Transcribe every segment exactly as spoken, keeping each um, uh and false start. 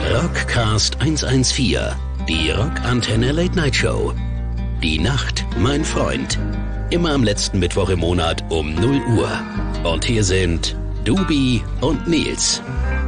Rockcast hundertvierzehn, die Rockantenne Late Night Show. Die Nacht, mein Freund. Immer am letzten Mittwoch im Monat um null Uhr. Und hier sind Dubi und Nils.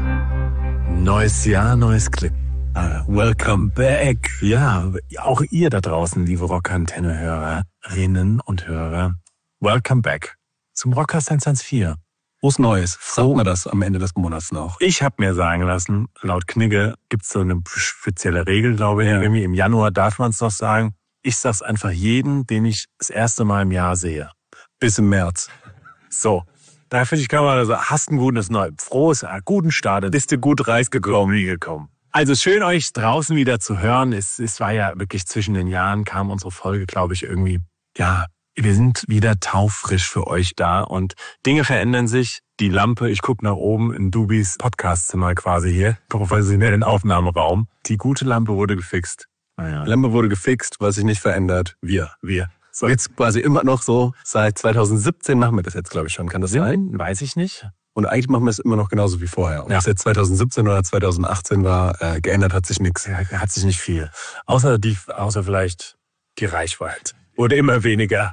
Neues Jahr, neues Glück. Uh, welcome back. Ja, auch ihr da draußen, liebe Rockantenne-Hörerinnen und Hörer. Welcome back zum Rockcast hundertvierzehn. Frohes Neues. Sagt man das am Ende des Monats noch? Ich habe mir sagen lassen, laut Knigge gibt's so eine spezielle Regel, glaube ich. Ja. Irgendwie im Januar darf man es noch sagen. Ich sag's einfach jeden, den ich das erste Mal im Jahr sehe. Bis im März. So. Da finde ich, kann man also, hast ein gutes Neues, frohes, guten Start, bist du gut reisgekommen, wie gekommen. Also schön, euch draußen wieder zu hören. Es, es war ja wirklich zwischen den Jahren, kam unsere Folge, glaube ich, irgendwie, ja, wir sind wieder taufrisch für euch da und Dinge verändern sich. Die Lampe, ich gucke nach oben in Dubis Podcastzimmer quasi hier, professionellen Aufnahmeraum. Die gute Lampe wurde gefixt. Naja. Lampe wurde gefixt, was sich nicht verändert. Wir, wir. So. Jetzt quasi immer noch so, seit zweitausendsiebzehn machen wir das jetzt, glaube ich schon. Kann das sein? Weiß ich nicht. Und eigentlich machen wir es immer noch genauso wie vorher. Ob es jetzt zweitausendsiebzehn oder zweitausendachtzehn war, äh, geändert hat sich nichts. Ja, hat sich nicht viel. Außer die, außer vielleicht die Reichweite. Wurde immer weniger.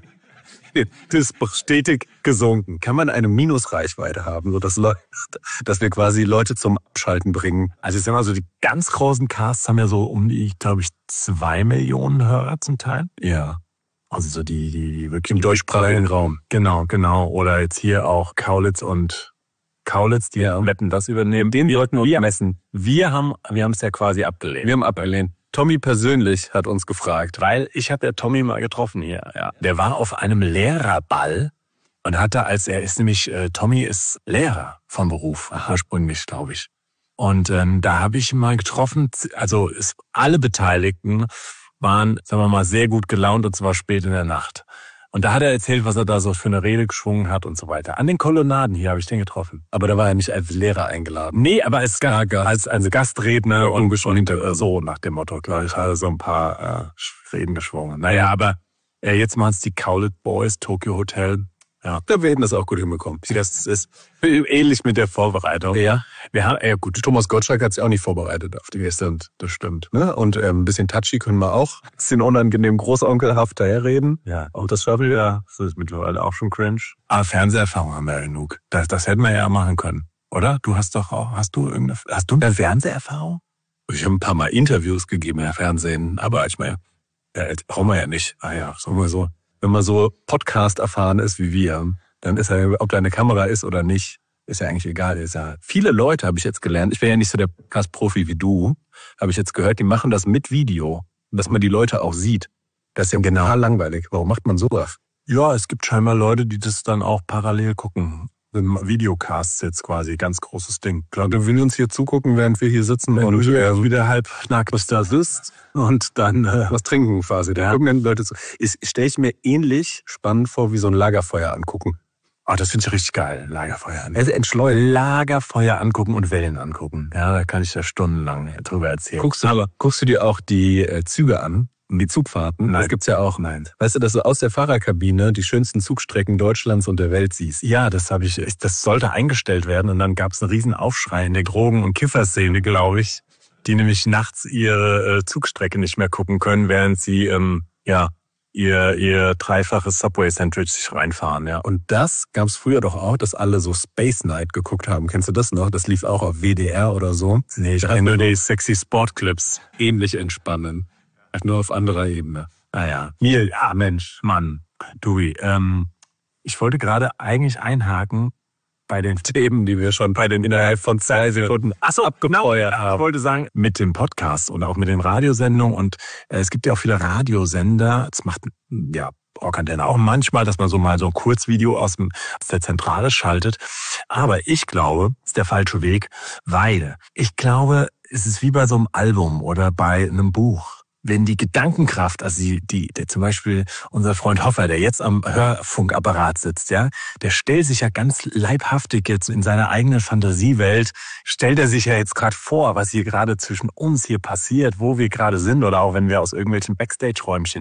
Das ist stetig gesunken. Kann man eine Minusreichweite haben, so dass, Leute, dass wir quasi Leute zum Abschalten bringen? Also ich sag mal so, die ganz großen Casts haben ja so um die, glaube ich, zwei Millionen Hörer zum Teil. Ja. Also so die, die, die wirklich im deutschsprachigen Raum. Genau, genau. Oder jetzt hier auch Kaulitz und Kaulitz, die ja. Wetten das übernehmen. Den sollten wir messen. Wir haben, wir haben es ja quasi abgelehnt. Wir haben abgelehnt. Tommy persönlich hat uns gefragt. Weil ich habe ja Tommy mal getroffen hier. Ja. Der war auf einem Lehrerball und hat da, als er ist nämlich, äh, Tommy ist Lehrer vom Beruf, Aha. ursprünglich, glaube ich. Und ähm, da habe ich ihn mal getroffen. Also es, alle Beteiligten waren, sagen wir mal, sehr gut gelaunt und zwar spät in der Nacht. Und da hat er erzählt, was er da so für eine Rede geschwungen hat und so weiter. An den Kolonnaden hier habe ich den getroffen. Aber da war er nicht als Lehrer eingeladen. Nee, aber als, Ga als, als Gastredner ja, und, und äh, so nach dem Motto. Klar, ich hatte so ein paar äh, Reden geschwungen. Naja, aber äh, jetzt machen es die Kaulitz Boys, Tokyo Hotel. Ja, da werden das auch gut hinbekommen. Das ist ähnlich mit der Vorbereitung. Ja. Wir haben, ja gut. Thomas Gottschalk hat sich auch nicht vorbereitet auf die Gäste. Das stimmt. Ne? Und ähm, ein bisschen touchy können wir auch. Ein bisschen unangenehm großonkelhaft daherreden. Ja. Auch das schaffen wir ja. Das ist mittlerweile auch schon cringe. Aber Fernseherfahrung haben wir ja genug. Das, das hätten wir ja machen können. Oder? Du hast doch auch, hast du irgendeine, hast du eine Fernseherfahrung? Ich habe ein paar Mal Interviews gegeben im Fernsehen. Aber ich meine, äh, brauchen wir ja nicht. Ah ja, sagen wir so. Wenn man so Podcast erfahren ist wie wir, dann ist ja, ob da eine Kamera ist oder nicht, ist ja eigentlich egal. Ist ja viele Leute, habe ich jetzt gelernt, ich wäre ja nicht so der Podcast-Profi wie du, habe ich jetzt gehört, die machen das mit Video, dass man die Leute auch sieht. Das ist ja genau total langweilig. Warum macht man sowas? Ja, es gibt scheinbar Leute, die das dann auch parallel gucken. Videocasts jetzt quasi, ganz großes Ding. Klar, dann will uns hier zugucken, während wir hier sitzen und du äh, wieder halb nackt was da sitzt und dann äh, was trinken quasi. Da ja. gucken Leute zu. Stelle ich mir ähnlich spannend vor, wie so ein Lagerfeuer angucken. Ah, das finde ich richtig geil, Lagerfeuer angucken. Also entschleunigt. Lagerfeuer angucken und Wellen angucken. Ja, da kann ich ja stundenlang drüber erzählen. Guckst du, aber guckst du dir auch die äh, Züge an? Die Zugfahrten, Nein. Das gibt's ja auch. Nein. Weißt du, dass du aus der Fahrerkabine die schönsten Zugstrecken Deutschlands und der Welt siehst? Ja, das habe ich. Das sollte eingestellt werden und dann gab's einen riesen Aufschrei in der Drogen- und Kifferszene, glaube ich, die nämlich nachts ihre äh, Zugstrecke nicht mehr gucken können, während sie ähm, ja ihr ihr dreifaches Subway-Sandwich sich reinfahren. Ja. Und das gab's früher doch auch, dass alle so Space Night geguckt haben. Kennst du das noch? Das lief auch auf W D R oder so. Nee, ich kenne nur die sexy Sportclips. Ähnlich entspannen. Nur auf anderer Ebene. Naja. Mir, ja Mensch, Mann, Dui, ähm, ich wollte gerade eigentlich einhaken bei den Themen, die wir schon bei den innerhalb von zwei Sekunden Achso, abgefeuert genau. haben. Ich wollte sagen, mit dem Podcast und auch mit den Radiosendungen und äh, es gibt ja auch viele Radiosender, das macht ja Rockantenne auch manchmal, dass man so mal so ein Kurzvideo aus, dem, aus der Zentrale schaltet. Aber ich glaube, das ist der falsche Weg, weil ich glaube, es ist wie bei so einem Album oder bei einem Buch. Wenn die Gedankenkraft, also die, die, der zum Beispiel unser Freund Hoffer, der jetzt am Hörfunkapparat sitzt, ja, der stellt sich ja ganz leibhaftig jetzt in seiner eigenen Fantasiewelt, stellt er sich ja jetzt gerade vor, was hier gerade zwischen uns hier passiert, wo wir gerade sind oder auch wenn wir aus irgendwelchen Backstage-Räumchen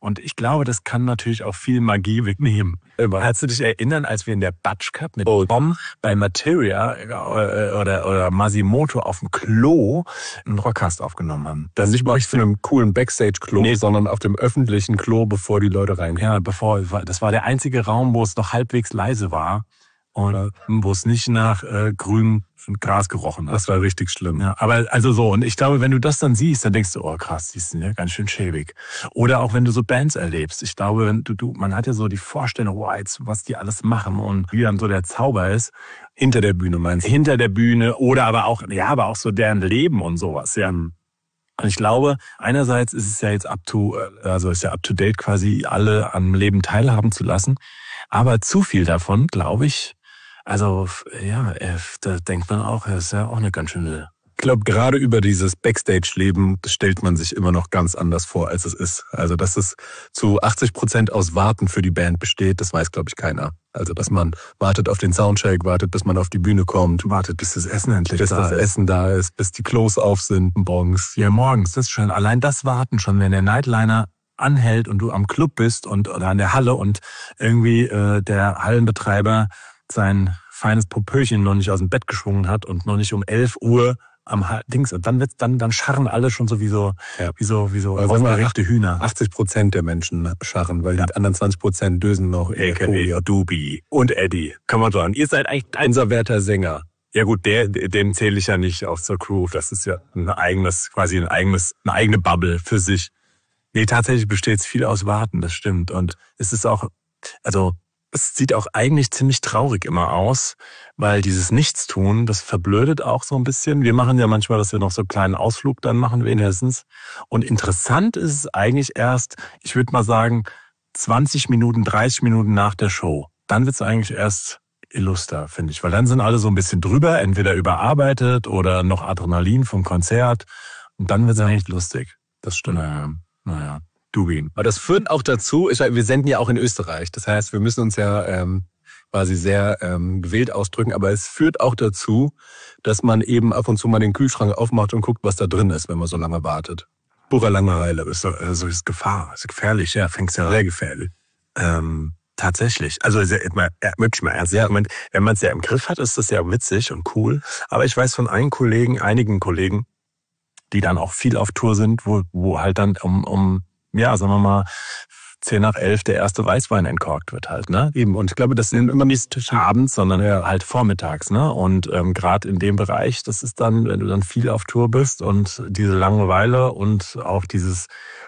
Und ich glaube, das kann natürlich auch viel Magie wegnehmen. Kannst du dich erinnern, als wir in der Batsch Cup mit Oh. Tom bei Materia oder, oder Masimoto auf dem Klo einen Rockcast aufgenommen haben? Das ist nicht mal auf einem coolen Backstage-Klo, Nee. sondern auf dem öffentlichen Klo, bevor die Leute reingehen. Ja, bevor, das war der einzige Raum, wo es noch halbwegs leise war und wo es nicht nach äh, grün Gras gerochen hat. Das war richtig schlimm. Ja, aber also so, und ich glaube, wenn du das dann siehst, dann denkst du, oh krass, die sind ja ganz schön schäbig. Oder auch wenn du so Bands erlebst. Ich glaube, wenn du, du, man hat ja so die Vorstellung, wow, jetzt, was die alles machen und wie dann so der Zauber ist. Hinter der Bühne meinst du? Hinter der Bühne oder aber auch, ja, aber auch so deren Leben und sowas, ja. Und ich glaube, einerseits ist es ja jetzt up to, also ist ja up to date quasi alle am Leben teilhaben zu lassen. Aber zu viel davon, glaube ich, also, ja, da denkt man auch, das ist ja auch eine ganz schöne. Ich glaube, gerade über dieses Backstage-Leben stellt man sich immer noch ganz anders vor, als es ist. Also, dass es zu achtzig Prozent aus Warten für die Band besteht, das weiß, glaube ich, keiner. Also, dass man wartet auf den Soundcheck, wartet, bis man auf die Bühne kommt, Wartet, bis das Essen endlich bis da das ist. Essen da ist, bis die Klos auf sind morgens. Ja, morgens, das ist schon, allein das Warten schon, wenn der Nightliner anhält und du am Club bist und oder an der Halle und irgendwie äh, der Hallenbetreiber sein feines Popöchen noch nicht aus dem Bett geschwungen hat und noch nicht um elf Uhr am Ha- Dings. Und dann wird's, dann, dann scharren alle schon so wie so, Ja. wie so, wie so Also sagen wir, aufgeregte Hühner. achtzig Prozent der Menschen scharren, weil die anderen zwanzig Prozent dösen noch. A K A Dubi und Eddie. Kann man sagen. Ihr seid eigentlich ein, Unser werter Sänger. ja gut, der, den zähle ich ja nicht auf zur Crew. Das ist ja ein eigenes, quasi ein eigenes, eine eigene Bubble für sich. Nee, tatsächlich besteht es viel aus Warten, das stimmt. Und es ist auch, also, es sieht auch eigentlich ziemlich traurig immer aus, weil dieses Nichtstun, das verblödet auch so ein bisschen. Wir machen ja manchmal, dass wir noch so einen kleinen Ausflug dann machen wenigstens. Und interessant ist es eigentlich erst, ich würde mal sagen, zwanzig Minuten, dreißig Minuten nach der Show. Dann wird es eigentlich erst illuster, finde ich. Weil dann sind alle so ein bisschen drüber, entweder überarbeitet oder noch Adrenalin vom Konzert. Und dann wird es eigentlich lustig. Das stimmt. Naja, naja. Dubi. Aber das führt auch dazu, ich, wir senden ja auch in Österreich. Das heißt, wir müssen uns ja ähm, quasi sehr ähm, gewählt ausdrücken. Aber es führt auch dazu, dass man eben ab und zu mal den Kühlschrank aufmacht und guckt, was da drin ist, wenn man so lange wartet. Purer Langeweile. Ist so, also ist Gefahr. Ist gefährlich. Ja, fängt's ja Sehr gefährlich. Ähm, tatsächlich. Also ist ja immer, ja, wirklich mal ernst. Ja, wenn man es ja im Griff hat, ist das ja witzig und cool. Aber ich weiß von einigen Kollegen, einigen Kollegen, die dann auch viel auf Tour sind, wo, wo halt dann um, um, ja, sagen wir mal, zehn nach elf der erste Weißwein entkorkt wird halt, ne? Eben. Und ich glaube, das sind immer nicht Abends, sondern ja halt vormittags, ne? Und ähm, gerade in dem Bereich, das ist dann, wenn du dann viel auf Tour bist und diese Langeweile und auch dieses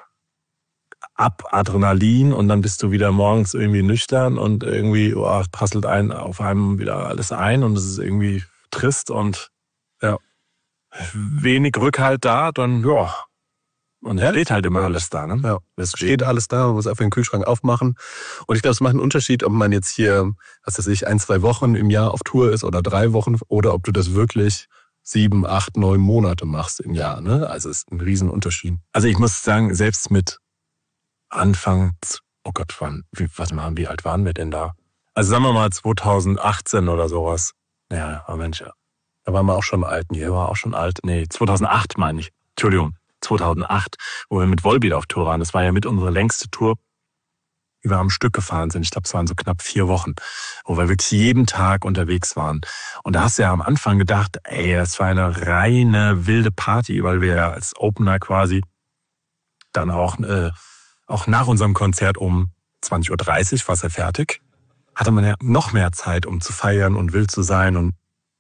Ab Adrenalin und dann bist du wieder morgens irgendwie nüchtern und irgendwie oh, es prasselt ein auf einem wieder alles ein und es ist irgendwie trist und ja, wenig Rückhalt da, dann ja. Und es steht halt immer alles da, ne? Ja, es steht alles da, man muss einfach den Kühlschrank aufmachen. Und ich glaube, es macht einen Unterschied, ob man jetzt hier, was weiß ich, ein, zwei Wochen im Jahr auf Tour ist oder drei Wochen oder ob du das wirklich sieben, acht, neun Monate machst im Jahr, ne? Also es ist ein Riesenunterschied. Also ich muss sagen, selbst mit Anfang, oh Gott, wann, wie, was machen, wie alt waren wir denn da? Also sagen wir mal zweitausendachtzehn oder sowas. Ja, aber Mensch, Da waren wir auch schon im alten der Jahr. war auch schon alt. Nee, zweitausendacht meine ich. Entschuldigung, zweitausendacht, wo wir mit Volbeat auf Tour waren. Das war ja mit unserer längste Tour, die wir am Stück gefahren sind. Ich glaube, es waren so knapp vier Wochen, wo wir wirklich jeden Tag unterwegs waren. Und da hast du ja am Anfang gedacht, ey, das war eine reine wilde Party, weil wir ja als Opener quasi dann auch, äh, auch nach unserem Konzert um zwanzig Uhr dreißig war es ja fertig, hatte man ja noch mehr Zeit, um zu feiern und wild zu sein und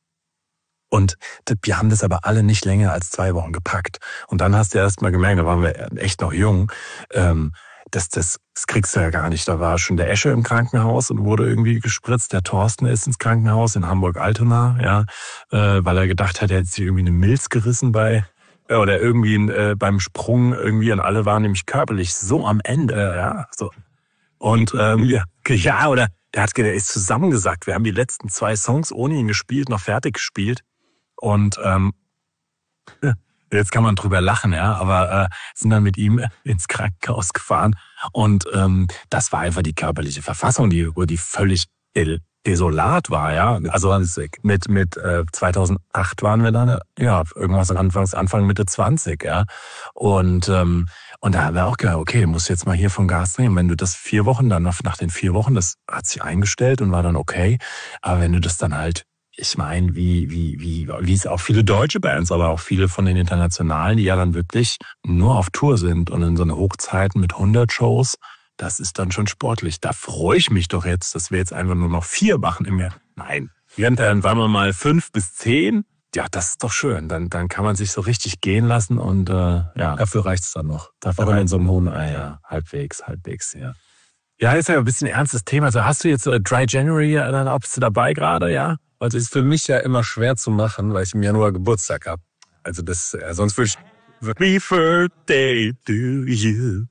Und wir haben das aber alle nicht länger als zwei Wochen gepackt. Und dann hast du erst mal gemerkt, da waren wir echt noch jung, ähm, dass das, das kriegst du ja gar nicht. Da war schon der Esche im Krankenhaus und wurde irgendwie gespritzt. Der Thorsten ist ins Krankenhaus in Hamburg-Altona, ja, äh, weil er gedacht hat, er hätte sich irgendwie eine Milz gerissen bei äh, oder irgendwie äh, beim Sprung irgendwie. Und alle waren nämlich körperlich so am Ende, ja, so. Und ähm, ja, ja, oder der hat, der ist zusammengesackt. Wir haben die letzten zwei Songs ohne ihn gespielt, noch fertig gespielt. Und ähm, jetzt kann man drüber lachen, ja, aber äh, sind dann mit ihm ins Krankenhaus gefahren und ähm, das war einfach die körperliche Verfassung, die die völlig desolat war, ja. Also mit mit äh, zweitausendacht waren wir dann, ja, irgendwas Anfangs Anfang Mitte zwanzig, ja. Und ähm, Und da haben wir auch gedacht, okay, du musst jetzt mal hier vom Gas drehen. Wenn du das vier Wochen, dann nach, nach den vier Wochen, das hat sich eingestellt und war dann okay. Aber wenn du das dann halt, ich meine, wie, wie, wie, wie es auch viele deutsche Bands, aber auch viele von den internationalen, die ja dann wirklich nur auf Tour sind und in so eine Hochzeiten mit hundert Shows, das ist dann schon sportlich. Da freue ich mich doch jetzt, dass wir jetzt einfach nur noch vier machen im Jahr. Nein, dann waren wir mal fünf bis zehn. Ja, das ist doch schön. Dann, dann kann man sich so richtig gehen lassen und äh, ja. Dafür reicht's dann noch. Dafür auch in so einem hohen Ei. Ja, halbwegs, halbwegs, ja. Ja, ist ja ein bisschen ein ernstes Thema. Also hast du jetzt so Dry January, dann bist du dabei gerade, ja? Also ist für mich ja immer schwer zu machen, weil ich im Januar Geburtstag habe. Also das, äh, sonst würde ich... Happy Birthday to you,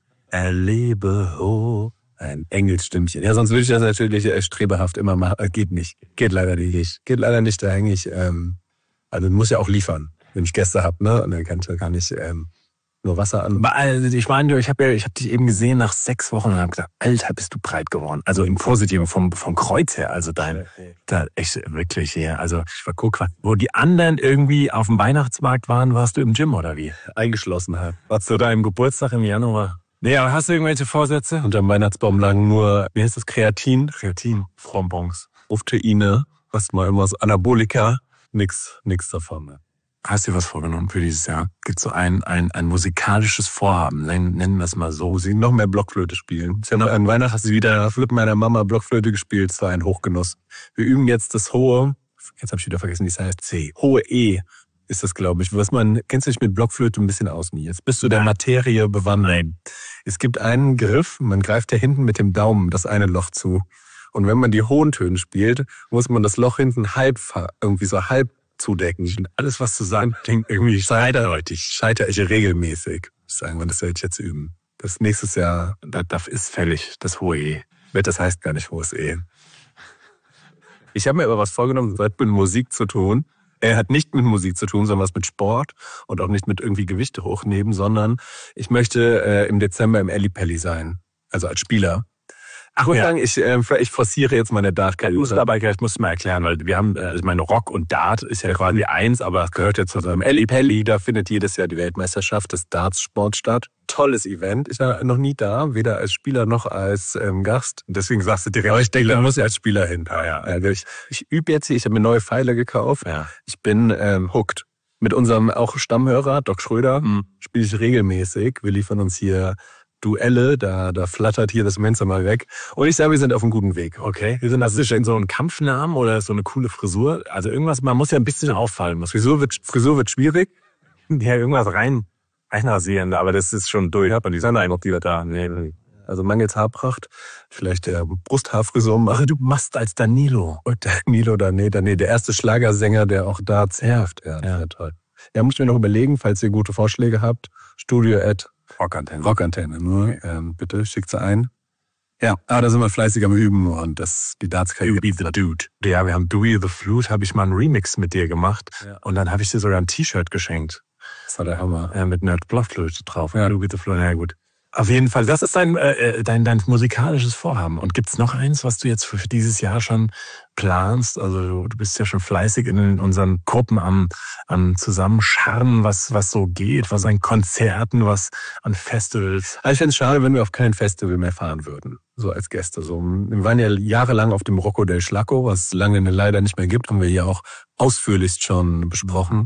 erlebe hoch. Ein Engelstimmchen. Ja, sonst würde ich das natürlich äh, strebehaft immer machen. Äh, geht nicht. Geht leider nicht. Geht leider nicht, da hänge ich... Ähm, Also du musst ja auch liefern, wenn ich Gäste habe, ne? Und dann kann, kann ich ähm, nur Wasser an. Also ich meine, ich habe ja, ich habe dich eben gesehen nach sechs Wochen und habe gesagt, Alter, bist du breit geworden. Also im Positiven, vom vom Kreuz her. Also dein, da echt wirklich ja. Also ich war guck, wo die anderen irgendwie auf dem Weihnachtsmarkt waren, warst du im Gym oder wie? Eingeschlossen halt. Warst du da im Geburtstag im Januar? Nee, aber hast du irgendwelche Vorsätze? Unterm Weihnachtsbaum lagen nur, wie heißt das, Kreatin? Kreatin, Frombons, Proteine, was mal immer so Anabolika. Nix, nix davon. Ne? Hast du dir was vorgenommen für dieses Jahr? Gibt es so ein, ein, ein musikalisches Vorhaben? Nennen wir es mal so. Sie noch mehr Blockflöte spielen. Ich habe an Weihnachten hast du wieder mit meiner Mama Blockflöte gespielt. Es war ein Hochgenuss. Wir üben jetzt das hohe, jetzt habe ich wieder vergessen, wie es heißt, C. Hohe E ist das, glaube ich. Was man, kennst du dich mit Blockflöte ein bisschen aus, nie? Jetzt bist du der Materie bewandert. Es gibt einen Griff, man greift ja hinten mit dem Daumen das eine Loch zu. Und wenn man die hohen Töne spielt, muss man das Loch hinten halb, irgendwie so halb zudecken. Und alles, was zu sagen klingt, irgendwie scheiterdeutig. Scheitere ich regelmäßig. Sagen wir, das werde ich jetzt üben. Das nächstes Jahr, das, das ist fällig, das hohe E. Das heißt gar nicht hohes E. Ich habe mir aber was vorgenommen, das hat mit Musik zu tun. Er hat nicht mit Musik zu tun, sondern was mit Sport und auch nicht mit irgendwie Gewichte hochnehmen, sondern ich möchte äh, im Dezember im Ellipelli sein. Also als Spieler. Ach, ich muss ja. sagen, ich, äh, ich forciere jetzt meine Dart-Karriere. Du musst dabei gleich, musst du mal erklären, weil wir haben, also meine Rock und Dart ist ja quasi eins, aber es gehört jetzt zu so einem Ellipelli. Da findet jedes Jahr die Weltmeisterschaft des Darts-Sport statt. Tolles Event. Ich war noch nie da, weder als Spieler noch als ähm, Gast. Deswegen sagst du direkt. Aber ich denke, da muss ich als Spieler hin. Ja, ja. Also ich, ich übe jetzt hier, ich habe mir neue Pfeile gekauft. Ja. Ich bin ähm, hooked. Mit unserem auch Stammhörer, Doc Schröder, mhm. spiele ich regelmäßig. Wir liefern uns hier Duelle, da, da flattert hier das Mensa mal weg. Und ich sage, wir sind auf einem guten Weg. Okay. Wir sind also in so einem Kampfnamen oder so eine coole Frisur. Also irgendwas, man muss ja ein bisschen auffallen. Frisur wird, Frisur wird schwierig. Ja, irgendwas rein, reinrasieren, aber das ist schon durch. Hat man die Sonne einfach die da. Nee. Also mangels Haarpracht. Vielleicht der Brusthaarfrisur machen. Du machst als Danilo. Und Danilo, Danilo, Danilo, der erste Schlagersänger, der auch da zerft. Ja, ja. ja, toll. Ja, muss ich mir noch überlegen, falls ihr gute Vorschläge habt. Studio at Rockantenne. Rockantenne, nur ähm, bitte schickt sie ein. Ja, aber da sind wir fleißig am Üben und das die Darts-Karriere. You be the dude. Ja, wir haben Dewey the Flute, habe ich mal einen Remix mit dir gemacht ja. Und dann habe ich dir sogar ein T-Shirt geschenkt. Das war der Hammer. Ja, mit einer Blockflöte drauf. Ja, Dewey the Flute, ja gut. Auf jeden Fall, das ist dein, äh, dein, dein musikalisches Vorhaben. Und gibt's noch eins, was du jetzt für dieses Jahr schon planst? Also du bist ja schon fleißig in unseren Gruppen am, am Zusammenscharren, was, was so geht, was an Konzerten, was an Festivals. Also ich fände es schade, wenn wir auf kein Festival mehr fahren würden, so als Gäste. So, wir waren ja jahrelang auf dem Rocco del Schlacco, was es lange leider nicht mehr gibt, haben wir hier auch ausführlichst schon besprochen.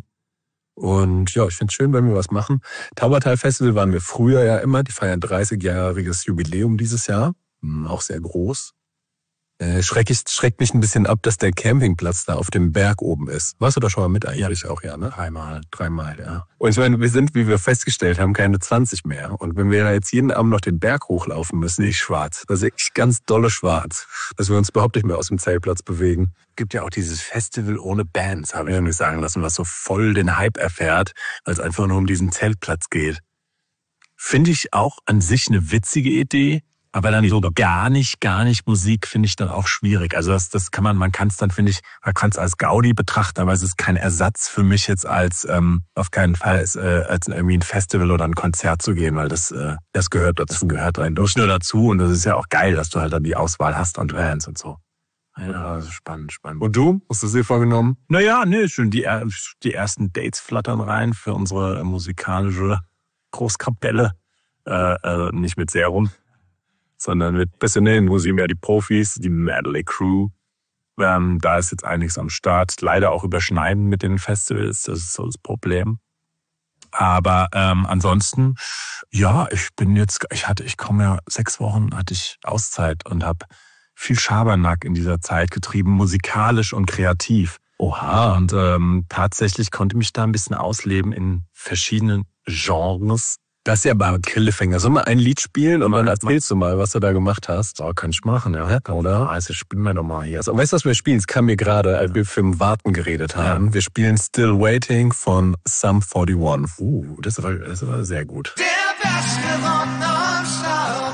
Und ja, ich finde es schön, wenn wir was machen. Taubertal Festival waren wir früher ja immer. Die feiern dreißigjähriges Jubiläum dieses Jahr. Auch sehr groß. Äh, schreck ich, schreckt mich ein bisschen ab, dass der Campingplatz da auf dem Berg oben ist. Warst du da schon mal mit eigentlich ja. auch, ja, ne? Dreimal. Dreimal, ja. Und ich meine, wir sind, wie wir festgestellt haben, keine zwanzig mehr. Und wenn wir da jetzt jeden Abend noch den Berg hochlaufen müssen, ich schwarz. Das ist echt ganz dolle schwarz. Dass wir uns überhaupt nicht mehr aus dem Zeltplatz bewegen. Gibt ja auch dieses Festival ohne Bands, habe ich mir sagen lassen, was so voll den Hype erfährt, weil es einfach nur um diesen Zeltplatz geht. Finde ich auch an sich eine witzige Idee, aber dann so gar nicht, gar nicht Musik finde ich dann auch schwierig. Also das, das kann man, man kann es dann, finde ich, man kann es als Gaudi betrachten, aber es ist kein Ersatz für mich jetzt als, ähm, auf keinen Fall als, äh, als irgendwie ein Festival oder ein Konzert zu gehen, weil das, äh, das gehört dazu, das gehört rein durch nur dazu und das ist ja auch geil, dass du halt dann die Auswahl hast an Bands und so. Ja, also spannend, spannend. Und du? Hast du sie vorgenommen? Naja, nee, schon die, die ersten Dates flattern rein für unsere musikalische Großkapelle. äh, also nicht mit Serum, sondern mit professionellen Musikern, ja, die Profis, die Medley Crew. Ähm, da ist jetzt einiges am Start. Leider auch überschneiden mit den Festivals, das ist so das Problem. Aber ähm, ansonsten, ja, ich bin jetzt, ich hatte, ich komme ja sechs Wochen hatte ich Auszeit und habe viel Schabernack in dieser Zeit getrieben, musikalisch und kreativ. Oha. Und ähm, tatsächlich konnte mich da ein bisschen ausleben in verschiedenen Genres. Das ist ja mal ein Grillefänger. Sollen wir ein Lied spielen und dann erzählst du mal, was du da gemacht hast? So, kann ich machen, ja. Oder? Also spielen wir doch mal hier. Also, weißt du, was wir spielen? Es kam mir gerade, als wir vom Warten geredet haben. Ja. Wir spielen Still Waiting von Sum einundvierzig. Uh, das ist aber, das ist aber sehr gut. Der Beste von nonstop.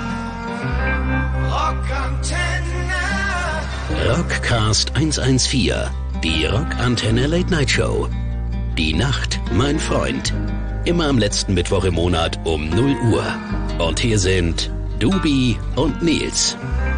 Rockantenne. Rockcast hundertvierzehn. Die Rockantenne Late Night Show. Die Nacht, mein Freund. Immer am letzten Mittwoch im Monat um null Uhr. Und hier sind Dubi und Nils.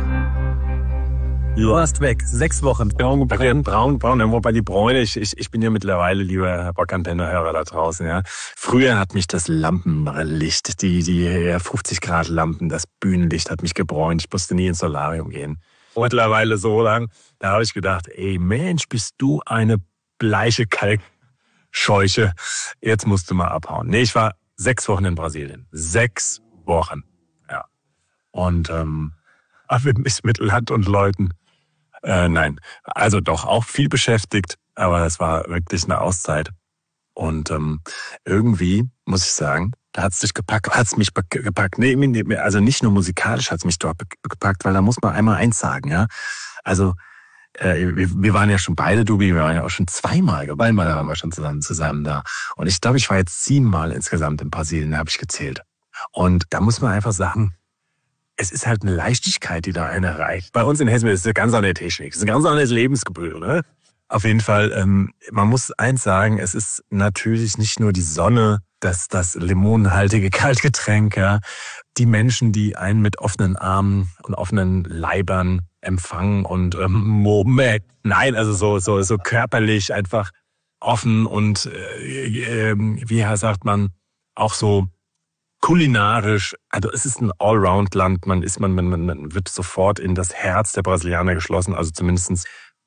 Du warst weg, sechs Wochen. Braun, braun, braun, wobei die Bräune, ich, ich, ich bin ja mittlerweile lieber Rockantenne-Hörer da draußen, ja. Früher hat mich das Lampenlicht, die, die fünfzig Grad Lampen, das Bühnenlicht hat mich gebräunt. Ich musste nie ins Solarium gehen. Mittlerweile so lang, da habe ich gedacht, ey Mensch, bist du eine bleiche Kalkscheuche. Jetzt musst du mal abhauen. Nee, ich war sechs Wochen in Brasilien. Sechs Wochen, ja. Und, ähm, mit, mit Land und Leuten. Äh, nein, also doch auch viel beschäftigt, aber es war wirklich eine Auszeit. Und ähm, irgendwie, muss ich sagen, da hat's dich gepackt, hat's mich gepackt. Nee, also nicht nur musikalisch hat's mich dort gepackt, weil da muss man einmal eins sagen, ja. Also äh, wir, wir waren ja schon beide, Dubi, wir waren ja auch schon zweimal, zweimal waren wir schon zusammen, zusammen da. Und ich glaube, ich war jetzt siebenmal insgesamt in Brasilien, habe ich gezählt. Und da muss man einfach sagen, es ist halt eine Leichtigkeit, die da einer erreicht. Bei uns in Hessen ist es eine ganz andere Technik. Es ist ein ganz anderes Lebensgefühl, ne? Auf jeden Fall, ähm, man muss eins sagen, es ist natürlich nicht nur die Sonne, das, das limonenhaltige Kaltgetränk, ja. Die Menschen, die einen mit offenen Armen und offenen Leibern empfangen und ähm, Moment, nein, also so, so, so körperlich einfach offen und, äh, äh, wie sagt man, auch so kulinarisch, also es ist ein Allround-Land, man ist, man, man, man wird sofort in das Herz der Brasilianer geschlossen, also zumindestens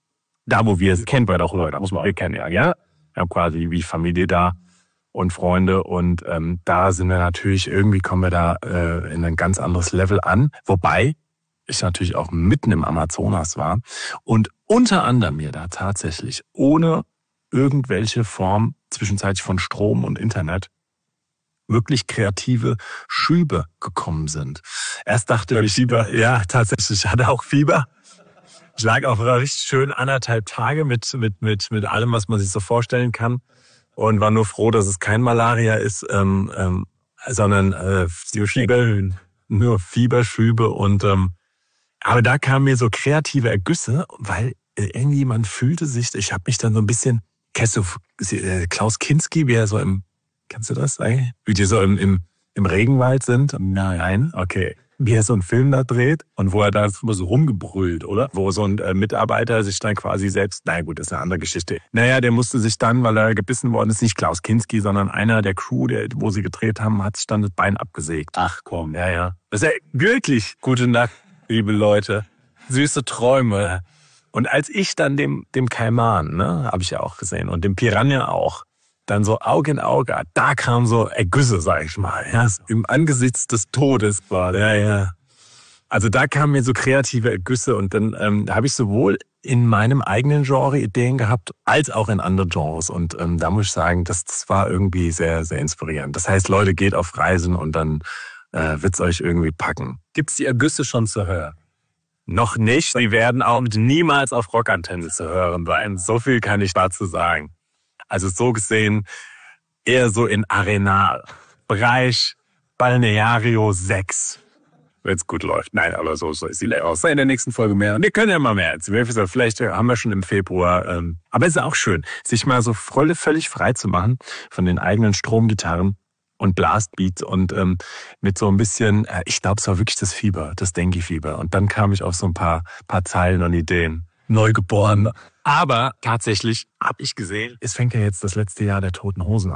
da, wo wir es kennen, weil auch Leute, muss man auch kennen, ja, ja, wir haben quasi wie Familie da und Freunde und ähm, da sind wir natürlich, irgendwie kommen wir da äh, in ein ganz anderes Level an, wobei ich natürlich auch mitten im Amazonas war und unter anderem mir da tatsächlich ohne irgendwelche Form zwischenzeitlich von Strom und Internet wirklich kreative Schübe gekommen sind. Erst dachte ich, Fieber, ja, tatsächlich, ich hatte auch Fieber. Ich lag auch richtig schön anderthalb Tage mit, mit, mit, mit allem, was man sich so vorstellen kann und war nur froh, dass es kein Malaria ist, ähm, ähm, sondern äh, Fieber, nur Fieberschübe und ähm, aber da kamen mir so kreative Ergüsse, weil irgendwie man fühlte sich, ich habe mich dann so ein bisschen, kennst du äh, Klaus Kinski, wie er so im Kennst du das eigentlich? Wie die so im, im, im Regenwald sind? Nein. Okay. Wie er so einen Film da dreht und wo er da so rumgebrüllt, oder? Wo so ein äh, Mitarbeiter sich dann quasi selbst, na gut, das ist eine andere Geschichte. Naja, der musste sich dann, weil er gebissen worden ist, nicht Klaus Kinski, sondern einer der Crew, der, wo sie gedreht haben, hat sich dann das Bein abgesägt. Ach komm. Ja, ja. Das ist ja wirklich gute Nacht, liebe Leute. Süße Träume. Und als ich dann dem, dem Kaiman, ne, habe ich ja auch gesehen, und dem Piranha auch, dann so Auge in Auge, da kam so Ergüsse, sag ich mal, ja, im Angesichts des Todes war, ja, ja. Also da kamen mir so kreative Ergüsse und dann ähm, habe ich sowohl in meinem eigenen Genre Ideen gehabt, als auch in anderen Genres und ähm, da muss ich sagen, das, das war irgendwie sehr, sehr inspirierend. Das heißt, Leute, geht auf Reisen und dann äh, wird's euch irgendwie packen. Gibt's die Ergüsse schon zu hören? Noch nicht. Sie werden auch niemals auf Rockantenne zu hören sein. So viel kann ich dazu sagen. Also so gesehen eher so in Arenal, Bereich Balneario sechs, wenn es gut läuft. Nein, aber so, so ist die Lehre. In der nächsten Folge mehr. Und wir können ja mal mehr erzählen. Vielleicht haben wir schon im Februar. Ähm, aber es ist auch schön, sich mal so völlig frei zu machen von den eigenen Stromgitarren und Blastbeats und ähm, mit so ein bisschen, äh, ich glaube, es war wirklich das Fieber, das Dengue-Fieber. Und dann kam ich auf so ein paar, paar Zeilen und Ideen. Neugeboren. Aber tatsächlich habe ich gesehen, es fängt ja jetzt das letzte Jahr der Toten Hosen an.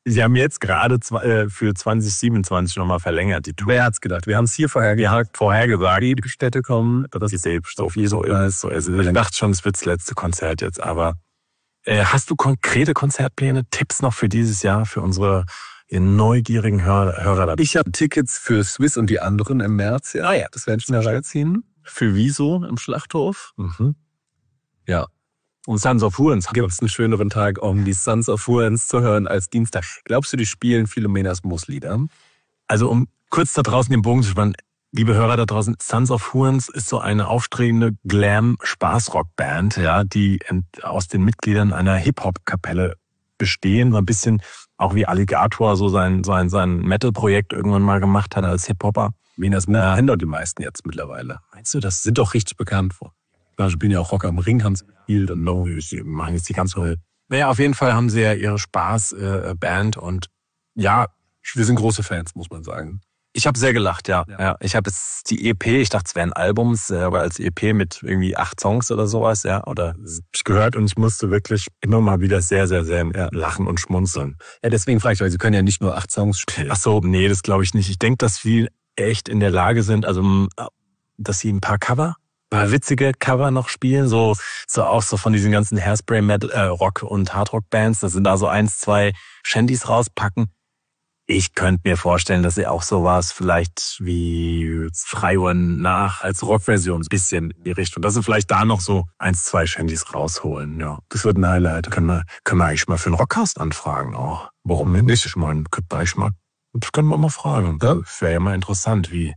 Sie haben jetzt gerade für zwanzig siebenundzwanzig nochmal verlängert, die Tour. Wer hat's gedacht? Wir haben es hier vorher gesagt, vorher gesagt, die Städte kommen, das ist selbst so viel so ist. Also ich dachte schon, es wird das letzte Konzert jetzt, aber äh, hast du konkrete Konzertpläne, Tipps noch für dieses Jahr, für unsere neugierigen Hörer? Hörer? Ich habe Tickets für Swiss und die anderen im März. Ja, ja, das werden schnell reinziehen. Für Wieso im Schlachthof? Mhm. Ja. Und Sons of Hurens. Gibt es einen schöneren Tag, um die Sons of Hurens zu hören als Dienstag? Glaubst du, die spielen Philomenas Muss-Lieder? Also um kurz da draußen den Bogen zu spannen, liebe Hörer da draußen, Sons of Hurens ist so eine aufstrebende Glam-Spaßrock-Band, ja, die aus den Mitgliedern einer Hip-Hop-Kapelle bestehen, so ein bisschen auch wie Alligator so sein sein sein Metal-Projekt irgendwann mal gemacht hat als Hip-Hopper. Wen das kennen doch die meisten jetzt mittlerweile. Meinst du, das sind doch richtig bekannt vor? Ich bin ja auch Rock am Ring, haben sie gespielt und no, sie machen jetzt die ganze. Naja, auf jeden Fall haben sie ja ihre Spaß-Band äh, und ja, wir sind große Fans, muss man sagen. Ich habe sehr gelacht, ja. ja. ja. Ich habe jetzt die E P, ich dachte, es wäre ein Album, aber als E P mit irgendwie acht Songs oder sowas, ja, oder ich gehört und ich musste wirklich immer mal wieder sehr, sehr, sehr ja, lachen und schmunzeln. Ja, deswegen frage ich euch, sie können ja nicht nur acht Songs spielen. Ach so, nee, das glaube ich nicht. Ich denke, dass sie echt in der Lage sind, also dass sie ein paar Cover paar witzige Cover noch spielen, so so auch so von diesen ganzen Hairspray Metal, äh, Rock und Hardrock Bands, dass sie da so eins, zwei Shandies rauspacken. Ich könnte mir vorstellen, dass sie auch sowas vielleicht wie drei Uhr nach als Rockversion ein bisschen in die Richtung, dass sie vielleicht da noch so eins, zwei Shandies rausholen. Ja, das wird ein Highlight. Können wir können wir eigentlich mal für einen Rockcast anfragen auch. Warum nicht? Ich meine, könnte ich mal, das können wir mal fragen. Ja. Das wäre ja mal interessant, wie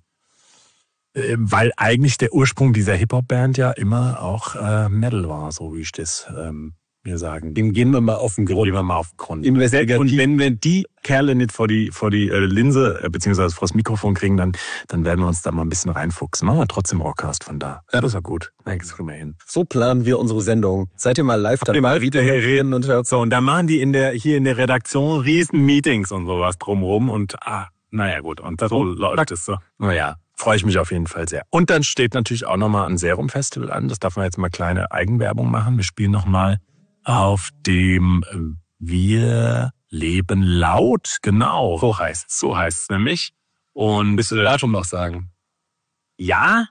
weil eigentlich der Ursprung dieser Hip-Hop-Band ja immer auch äh, Metal war, so wie ich das ähm, mir sagen. Dem gehen wir mal auf den Grund. Gehen wir mal auf den Grund. Und wenn wir die Kerle nicht vor die vor die äh, Linse äh, beziehungsweise vor das Mikrofon kriegen, dann dann werden wir uns da mal ein bisschen reinfuchsen. Machen wir trotzdem Rockcast von da. Ja, das ist ja gut. Da kriegen wir hin. So planen wir unsere Sendung. Seid ihr mal live da? Mal wieder hier reden und so. Und da machen die in der hier in der Redaktion riesen Meetings und sowas drumherum und ah, naja gut. Und so läuft es so. Naja. Freue ich mich auf jeden Fall sehr. Und dann steht natürlich auch nochmal ein Serum-Festival an. Das darf man jetzt mal kleine Eigenwerbung machen. Wir spielen nochmal auf dem Wir leben laut. Genau, so heißt es. So heißt es nämlich. Und willst du das Datum noch sagen? Ja?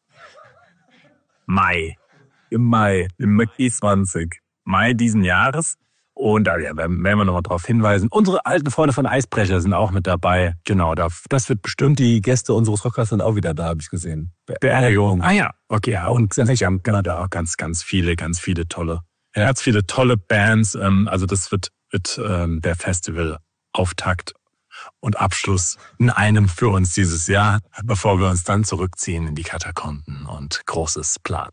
Mai. Im Mai. Im Mai zwanzig. Mai diesen Jahres. Und da ja, werden wir nochmal darauf hinweisen. Unsere alten Freunde von Eisbrecher sind auch mit dabei. Genau, das wird bestimmt. Die Gäste unseres Rockcasts sind auch wieder da, habe ich gesehen. Beerdigung. Ah ja, okay. Ja, und ich haben da auch ganz, ganz viele, ganz viele tolle, ganz viele tolle Bands. Also das wird, wird der Festivalauftakt und Abschluss in einem für uns dieses Jahr, bevor wir uns dann zurückziehen in die Katakomben und Großes planen.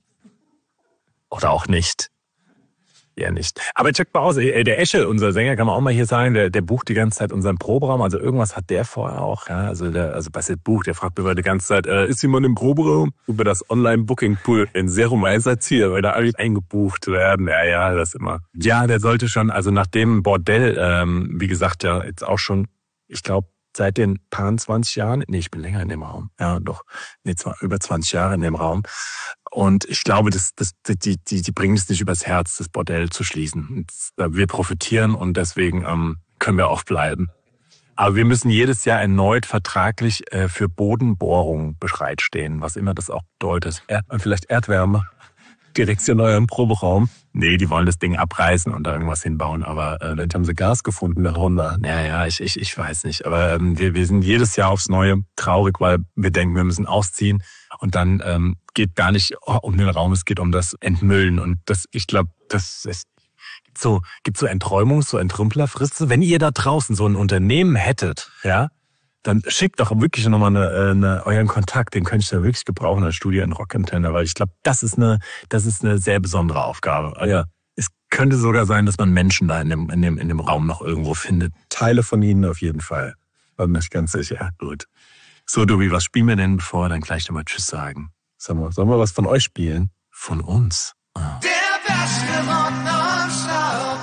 Oder auch nicht. Ja, nicht. Aber check mal aus, der Esche, unser Sänger, kann man auch mal hier sagen, der, der bucht die ganze Zeit unseren Proberaum, also irgendwas hat der vorher auch, ja, also der, also was der bucht, der fragt mir die ganze Zeit, äh, ist jemand im Proberaum? Über das Online-Booking-Pool in Serum Einsatz-Ziel, weil da alle eingebucht werden, ja, ja, das immer. Ja, der sollte schon, also nach dem Bordell, ähm, wie gesagt, ja, jetzt auch schon, ich glaube, seit den paar zwanzig Jahren, nee, ich bin länger in dem Raum, ja, doch, nee, zwar über zwanzig Jahre in dem Raum. Und ich glaube, das, das, die, die, die bringen es nicht übers Herz, das Bordell zu schließen. Wir profitieren und deswegen ähm, können wir auch bleiben. Aber wir müssen jedes Jahr erneut vertraglich äh, für Bodenbohrungen bereitstehen, was immer das auch bedeutet. Erd- und vielleicht Erdwärme. Direktion euren Proberaum. Nee, die wollen das Ding abreißen und da irgendwas hinbauen, aber äh, dann haben sie Gas gefunden darunter. Ja, ja, ich, ich, ich weiß nicht. Aber ähm, wir, wir sind jedes Jahr aufs Neue traurig, weil wir denken, wir müssen ausziehen. Und dann ähm, geht gar nicht um den Raum, es geht um das Entmüllen. Und das, ich glaube, das ist so, gibt so Enträumungs-, so Entrümplerfristen. Wenn ihr da draußen so ein Unternehmen hättet, ja, dann schickt doch wirklich nochmal eine, eine, euren Kontakt, den könnte ich da wirklich gebrauchen als Studio in Rockantenne, weil ich glaube, das ist eine, das ist eine sehr besondere Aufgabe. Also ja. Es könnte sogar sein, dass man Menschen da in dem, in dem, in dem Raum noch irgendwo findet. Teile von ihnen auf jeden Fall. Bin mir ganz sicher. Gut. So, Dubi, was spielen wir denn, bevor wir dann gleich nochmal Tschüss sagen? Sag mal, sollen wir was von euch spielen? Von uns? Ah. Der beste Rock nonstop.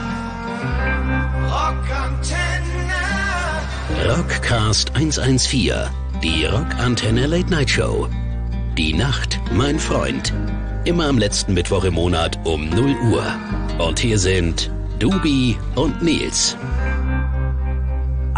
Rockantenne. Rockcast hundertvierzehn. Die Rockantenne Late Night Show. Die Nacht, mein Freund. Immer am letzten Mittwoch im Monat um null Uhr. Und hier sind Dubi und Nils.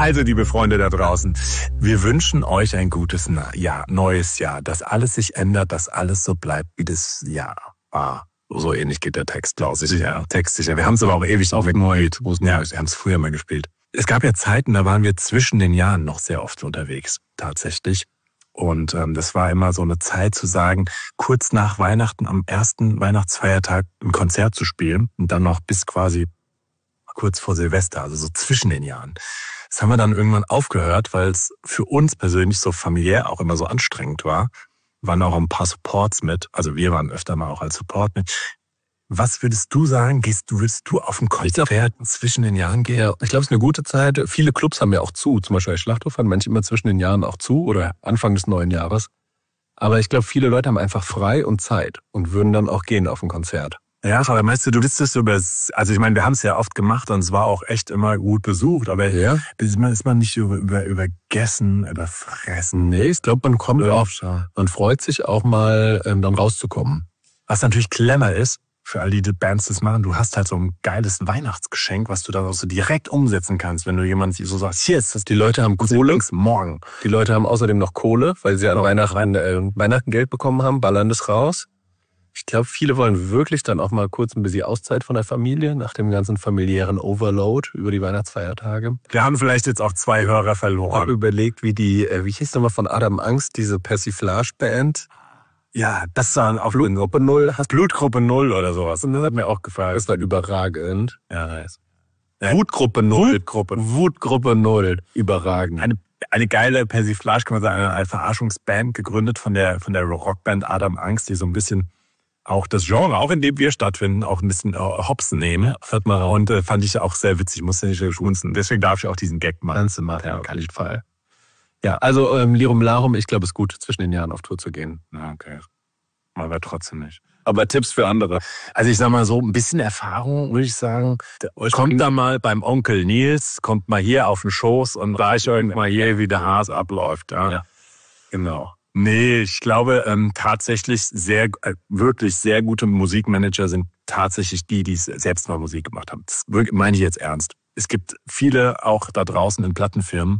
Also, liebe Freunde da draußen, wir wünschen euch ein gutes Jahr, neues Jahr, dass alles sich ändert, dass alles so bleibt, wie das Jahr war. So ähnlich geht der Text, glaube ich. Ja, textsicher. Wir haben es aber auch ewig aufgeneut. Ja, wir haben es früher mal gespielt. Es gab ja Zeiten, da waren wir zwischen den Jahren noch sehr oft unterwegs, tatsächlich. Und ähm, das war immer so eine Zeit zu sagen, kurz nach Weihnachten, am ersten Weihnachtsfeiertag ein Konzert zu spielen und dann noch bis quasi kurz vor Silvester, also so zwischen den Jahren. Das haben wir dann irgendwann aufgehört, weil es für uns persönlich so familiär auch immer so anstrengend war. Wir waren auch ein paar Supports mit, also wir waren öfter mal auch als Support mit. Was würdest du sagen, gehst du, willst du auf ein Konzert zwischen den Jahren gehen? Ja, ich glaube, es ist eine gute Zeit. Viele Clubs haben ja auch zu, zum Beispiel Schlachthof haben manche immer zwischen den Jahren auch zu oder Anfang des neuen Jahres. Aber ich glaube, viele Leute haben einfach frei und Zeit und würden dann auch gehen auf ein Konzert. Ja, aber meinst du, du bist es über, also ich meine, wir haben es ja oft gemacht und es war auch echt immer gut besucht, aber ja. ist, man, ist man nicht über, über, übergessen, überfressen? Nee, ich glaube, man kommt auch, man freut sich auch mal, ähm, dann rauszukommen. Was natürlich clever ist, für all die Bands das machen, du hast halt so ein geiles Weihnachtsgeschenk, was du dann auch so direkt umsetzen kannst, wenn du jemand so sagst, hier ist das. Die Leute haben Kohle, morgen. Die Leute haben außerdem noch Kohle, weil sie an Weihnachten, äh, Weihnachten Geld bekommen haben, ballern das raus. Ich glaube, viele wollen wirklich dann auch mal kurz ein bisschen Auszeit von der Familie nach dem ganzen familiären Overload über die Weihnachtsfeiertage. Wir haben vielleicht jetzt auch zwei Hörer verloren. Ich habe überlegt, wie die, äh, wie hieß nochmal von Adam Angst, diese Persiflage-Band. Ja, das war auf Blutgruppe Null. Blutgruppe Null oder sowas. Und das hat mir auch gefallen. Das war überragend. Ja, nice. Wutgruppe Null. Wutgruppe. Wutgruppe Null. Überragend. Eine, eine geile Persiflage, kann man sagen, eine Verarschungsband, gegründet von der, von der Rockband Adam Angst, die so ein bisschen auch das Genre, auch in dem wir stattfinden, auch ein bisschen hops nehmen. Ja, hört mal raus. Und äh, fand ich auch sehr witzig, musste nicht schmunzeln. Deswegen darf ich auch diesen Gag machen. Kannst du machen, ja, auf jeden Fall. Ja, also ähm, Lirum Larum, ich glaube, es ist gut, zwischen den Jahren auf Tour zu gehen. Ja, okay. Aber trotzdem nicht. Aber Tipps für andere. Also ich sag mal so, ein bisschen Erfahrung, würde ich sagen. Kommt da mal beim Onkel Nils, kommt mal hier auf den Schoß und reich euch mal hier, wie der Hase abläuft. Ja, ja. Genau. Nee, ich glaube ähm, tatsächlich sehr, äh, wirklich sehr gute Musikmanager sind tatsächlich die, die selbst mal Musik gemacht haben. Das meine ich jetzt ernst. Es gibt viele auch da draußen in Plattenfirmen,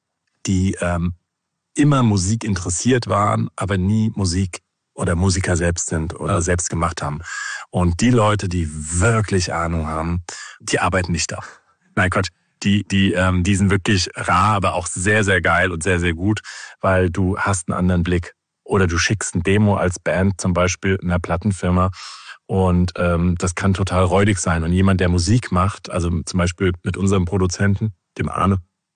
die ähm, immer Musik interessiert waren, aber nie Musik oder Musiker selbst sind oder ja. selbst gemacht haben. Und die Leute, die wirklich Ahnung haben, die arbeiten nicht da. Nein, Quatsch. Die, die, ähm, die sind wirklich rar, aber auch sehr, sehr geil und sehr, sehr gut, weil du hast einen anderen Blick. Oder du schickst ein Demo als Band zum Beispiel in einer Plattenfirma und ähm, das kann total räudig sein. Und jemand, der Musik macht, also zum Beispiel mit unserem Produzenten, dem Arne,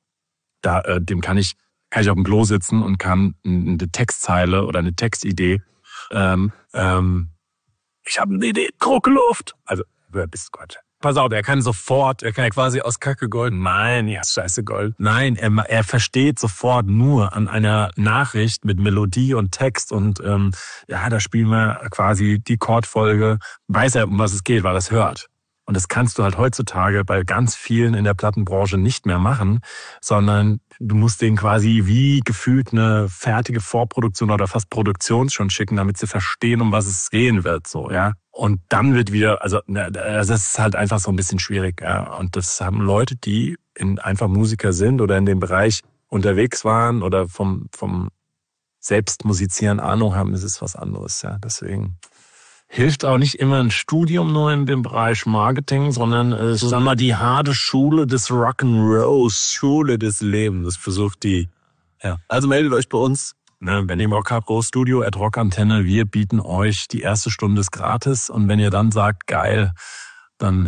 da, äh, dem kann ich, kann ich auf dem Klo sitzen und kann eine Textzeile oder eine Textidee Ähm, ähm, ich habe eine Idee, Druckluft. Also, wer bist du Gott? Pass auf, er kann sofort, er kann ja quasi aus Kacke Gold. Nein, ja, scheiße Gold. Nein, er, er versteht sofort nur an einer Nachricht mit Melodie und Text und ähm, ja, da spielen wir quasi die Chordfolge. Weiß er, um was es geht, weil er es hört. Und das kannst du halt heutzutage bei ganz vielen in der Plattenbranche nicht mehr machen, sondern du musst denen quasi wie gefühlt eine fertige Vorproduktion oder fast Produktion schon schicken, damit sie verstehen, um was es gehen wird, so, ja. Und dann wird wieder, also das ist halt einfach so ein bisschen schwierig, ja. Und das haben Leute, die in, einfach Musiker sind oder in dem Bereich unterwegs waren oder vom vom Selbstmusizieren Ahnung haben, ist es was anderes, ja. Deswegen hilft auch nicht immer ein Studium nur in dem Bereich Marketing, sondern es ist, sagen wir, die harte Schule des Rock'n'Rolls, Schule des Lebens. Das versucht die. Ja. Also meldet euch bei uns. Ne, wenn ihr Bock habt, Großstudio at Rockantenne, wir bieten euch die erste Stunde ist gratis. Und wenn ihr dann sagt, geil, dann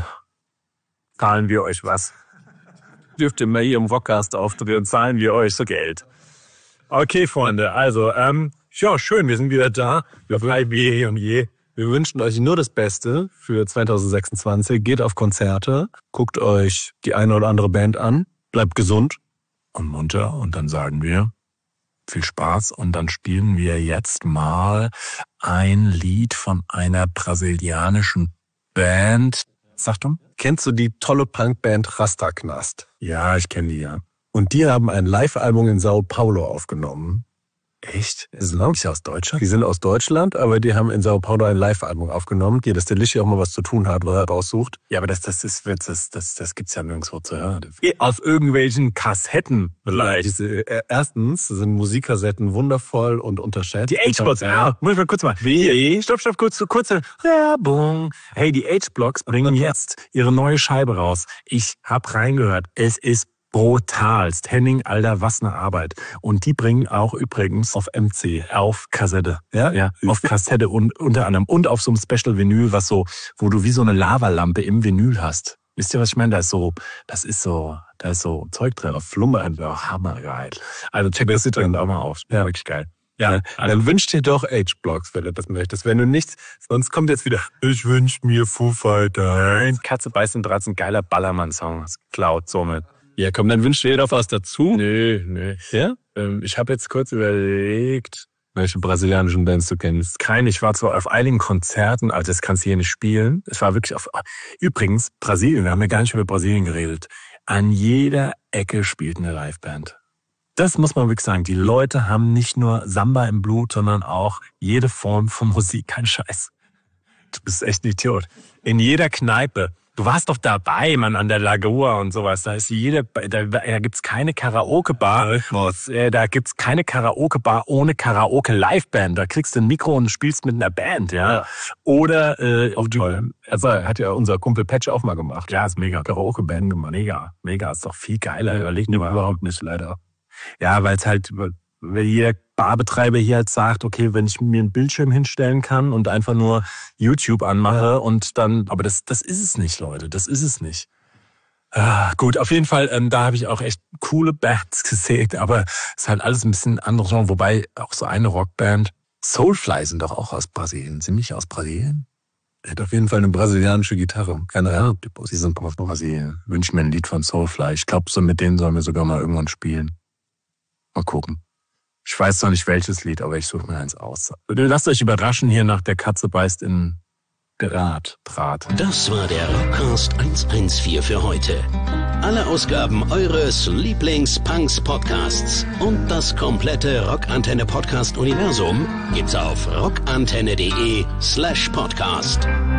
zahlen wir euch was. Dürft ihr mal hier im Rockcast auftreten, zahlen wir euch so Geld. Okay, Freunde, also, ähm, ja, schön, wir sind wieder da. Wir bleiben wie je und je. Wir wünschen euch nur das Beste für zwanzig sechsundzwanzig. Geht auf Konzerte, guckt euch die eine oder andere Band an, bleibt gesund und munter. Und dann sagen wir viel Spaß. Und dann spielen wir jetzt mal ein Lied von einer brasilianischen Band. Sag du? Kennst du die tolle Punkband Rastaknast? Ja, ich kenne die, ja. Und die haben ein Live-Album in Sao Paulo aufgenommen. Echt? Das ist nicht aus Deutschland. Die sind aus Deutschland, aber die haben in Sao Paulo ein Live-Album aufgenommen, die das Delicia auch mal was zu tun hat, was er raussucht. Ja, aber das, das ist, das, das, das gibt's ja nirgendwo zu hören. Auf irgendwelchen Kassetten vielleicht. Diese, äh, erstens sind Musikkassetten wundervoll und unterschätzt. Die H-Blocks, ja, muss ich mal kurz mal. Wie? Stopp, stopp, kurz, kurze Werbung. Hey, die H-Blocks bringen jetzt ihre neue Scheibe raus. Ich hab reingehört. Es ist brutalst. Henning, Alter, was eine Arbeit. Und die bringen auch übrigens auf M C, auf Kassette. Ja? Ja, auf Kassette und unter anderem. Und auf so einem Special-Vinyl, was so, wo du wie so eine Lavalampe im Vinyl hast. Wisst ihr, was ich meine? Da ist so, das ist so, da ist so Zeug drin. Flummer, einfach hammergeil. Also check das drin auch mal auf. Ja, wirklich geil. Ja, also, dann wünsch dir doch H-Blocks, wenn du das möchtest. Wenn du nicht, sonst kommt jetzt wieder, ich wünsch mir Foo Fighters. Katze beißt den Draht, ein geiler Ballermann-Song. Das klaut somit. Ja, komm, dann wünsch dir doch was dazu. Nee, nee. Ja? Ähm, ich habe jetzt kurz überlegt, welche brasilianischen Bands du kennst. Keine, ich war zwar auf einigen Konzerten, also das kannst du hier nicht spielen. Es war wirklich auf, übrigens, Brasilien, wir haben ja gar nicht über Brasilien geredet. An jeder Ecke spielt eine Liveband. Das muss man wirklich sagen. Die Leute haben nicht nur Samba im Blut, sondern auch jede Form von Musik. Kein Scheiß. Du bist echt ein Idiot. In jeder Kneipe. Du warst doch dabei, Mann, an der Lagoa und sowas. Da ist jede, da, da gibt's keine Karaoke-Bar. Äh, da gibt's keine Karaoke-Bar ohne Karaoke-Liveband. Da kriegst du ein Mikro und spielst mit einer Band, ja. ja. Oder, äh, auf toll. Also hat ja unser Kumpel Patch auch mal gemacht. Ja, ist mega. Karaoke-Band gemacht. Mega, mega. Ist doch viel geiler. Ja, überlegt mir überhaupt nicht, leider. Ja, weil es halt, weil jeder Barbetreiber hier halt sagt, okay, wenn ich mir einen Bildschirm hinstellen kann und einfach nur YouTube anmache und dann, aber das, das ist es nicht, Leute, das ist es nicht. Ah, gut, auf jeden Fall, ähm, da habe ich auch echt coole Bands gesehen, aber es ist halt alles ein bisschen anderes, wobei auch so eine Rockband, Soulfly sind doch auch aus Brasilien, ziemlich aus Brasilien. Er hat auf jeden Fall eine brasilianische Gitarre, keine Ahnung, sie sind aus Brasilien. Wünsche mir ein Lied von Soulfly, ich glaube, so mit denen sollen wir sogar mal irgendwann spielen. Mal gucken. Ich weiß noch nicht welches Lied, aber ich suche mir eins aus. Lasst euch überraschen hier nach Der Katze beißt in Draht. Draht. Das war der Rockcast hundertvierzehn für heute. Alle Ausgaben eures Lieblings-Punks-Podcasts und das komplette Rockantenne-Podcast-Universum gibt's auf rockantenne.de slash podcast.